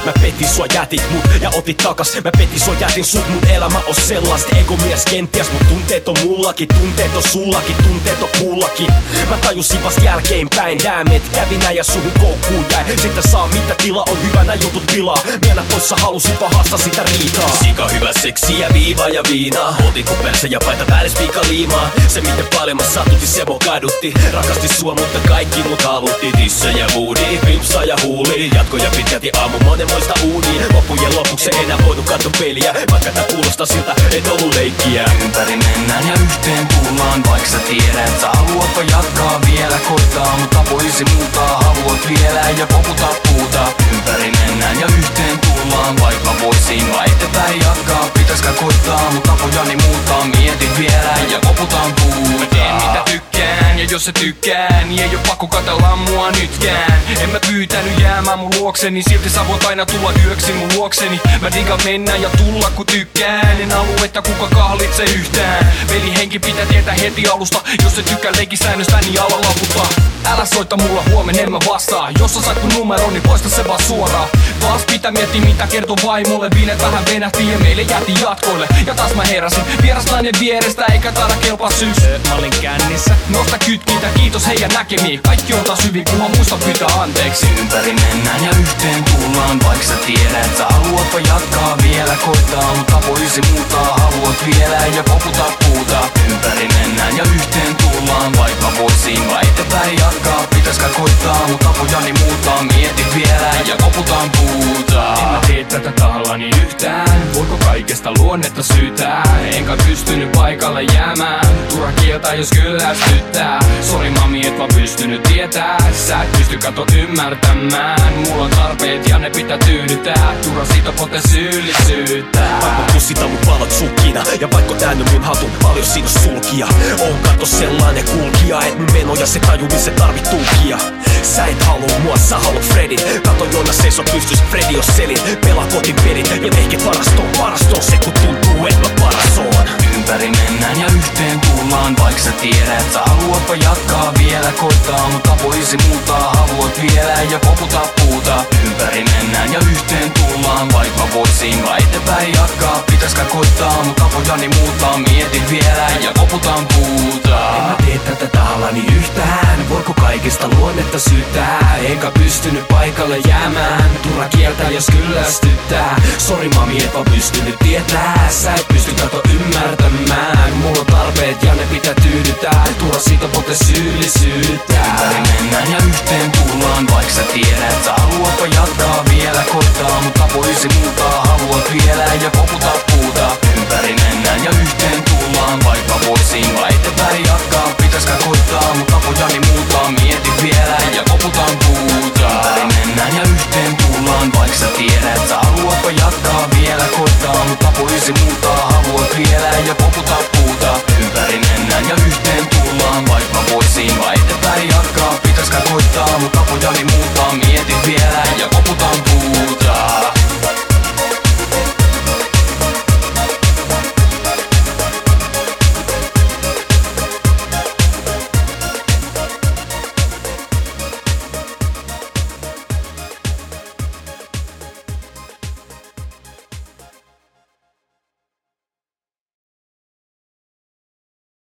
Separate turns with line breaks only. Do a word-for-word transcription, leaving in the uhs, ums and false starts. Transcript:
Mä petin sua, jätit mut ja otit takas. Mä petin sua, jätin sut, mun elämä on sellaista. Egomies kenties, mut tunteet on mullakin. Tunteet on sullakin, tunteet on kullakin. Mä tajusin vast jälkeenpäin, damn it. Kävi näin ja suhun koukkuun jäi. Sitten saa mitä tila on, hyvänä jutut pilaa. Miellä poissa halusin pahasta sitä riitaa. Sika hyvä seksiä, viiva ja viinaa. Otitko persä ja paita päälle spiika liimaa. Se miten paljon mä satutti, se mua kadutti. Rakasti sua, mutta kaikki mut halutti. Tissa ja woodi, pimpsa ja huuli. Jatkoja pitkälti aamu monenmoista uunia. Loppujen lopuksi ei enää voitu katso peliä. Vaikka tää kuulostaa siltä, et ollu leikkiä.
Ympäri mennään ja yhteen tullaan. Vaik sä tiedät, sä haluatko jatkaa vielä. Koittaa, mutta voisi muuttaa. Haluat vielä ja koputtaa puuta. Ympäri mennään ja yhteen tullaan. Vaik mä voisin väitetään jatkaa. Pitäisikö koittaa, mutta tapojani muuttaa. Mietin vielä ja koputaan puuta. Mä teen mitä tykkään ja jos sä tykkää, niin ei oo pakko katella mua nytkään. En mä pyytänyt jäämään mun luokseni, silti sä voit aina tulla yöksi mun luokseni. Mä digan mennä ja tulla kun tykkään. En halua että kuka kahlitse yhtään. Veli henki pitää tietää heti alusta. Jos et tykkää leikisäännöstä, niin ala laputtaa. Älä soita mulla huomenna, en mä vastaa. Jos sä sait mun numero, niin poista se vaan suoraan. Taas pitää miettiä mitä kertoo vaimolle. Bileet vähän venähti ja meille jäti jatkoille. Ja taas mä heräsin, vierasnainen vierestä eikä taida kelpaa syys.
öö, Mä olin kännissä.
Nosta kytkintä, kiitos heidän näkemiin. Kaikki on taas hyvin, kunhan muista pyytää anteeksi. Ympäri mennään ja yhteen tullaan. Vaik sä tiedät, sä haluatko jatkaa vielä. Koittaa, mutta voisi muuttaa. Haluat vielä ja koputtaa puuta. Ympäri mennään ja yhteen tullaan. Vaik mä voisin väitetään jatkaa. Pitäisikö koittaa, mutta tapojani muuttaa. Mietin vielä ja koputaan puuta. En mä tee tätä tahallani yhtään. Voiko kaikesta luonnetta syytää? Enkä pystynyt paikalle jäämään. Turha kieltää jos kyllästyttää. Sori mami et vaan pystynyt tietää. Sä et pysty kato ymmärtämään. Mulla on tarpeet ja ne pitää tyydyttää. Turha siitä pote syyllisyyttä.
Vaikka kussita mut valot sukkina. Ja vaikka täynnä mun hatun paljon siinä sulkia. Oon kato sellainen kulkija. Et mun menoja se taju niin se tarvit tulkia. Sä et haluu mua, sä haluat Fredin. Kato Joona seiso pystys, Fredi jos selin. Pelaa kotin perin ja vehket varastoon. Varastoon se kun tuntuu et mä paras oon.
Ympäri mennään ja yhteen tullaan. Vaik sä tiedät, sä haluatko jatkaa vielä. Koittaa, mutta voisi muuttaa. Haluat vielä ja koputtaa puuta. Ympäri mennään ja yhteen tullaan. Vaik mä voisin väitetään jatkaa. Pitäisikö koittaa, mutta tapojani muuttaa. Mietin vielä ja koputaan puuta.
En mä tee tätä tahallani yhtään. Voiko kaikesta luonnetta syyttää? Enkä pystynyt paikalle jäämään. Turha kieltää jos kyllästyttää. Sori mami et vaan pystynyt tietää. Sä et pysty kato ymmärtämään. Mulla on tarpeet ja ne pitää tyydyttää. Turha siitä pote syyllisyyttää.
Ympäri mennään ja yhteen tullaan. Vaik sä tiedät, sä haluatko jatkaa vielä. Koittaa, mutta voisi muuttaa. Haluat vielä ja koputtaa puuta. Ympäri mennään ja yhteen tullaan. Vaik mä voisin väitetään jatkaa. Pitäisikö koittaa, mutta tapojani muuttaa. Mietin vielä ja koputaan puuta.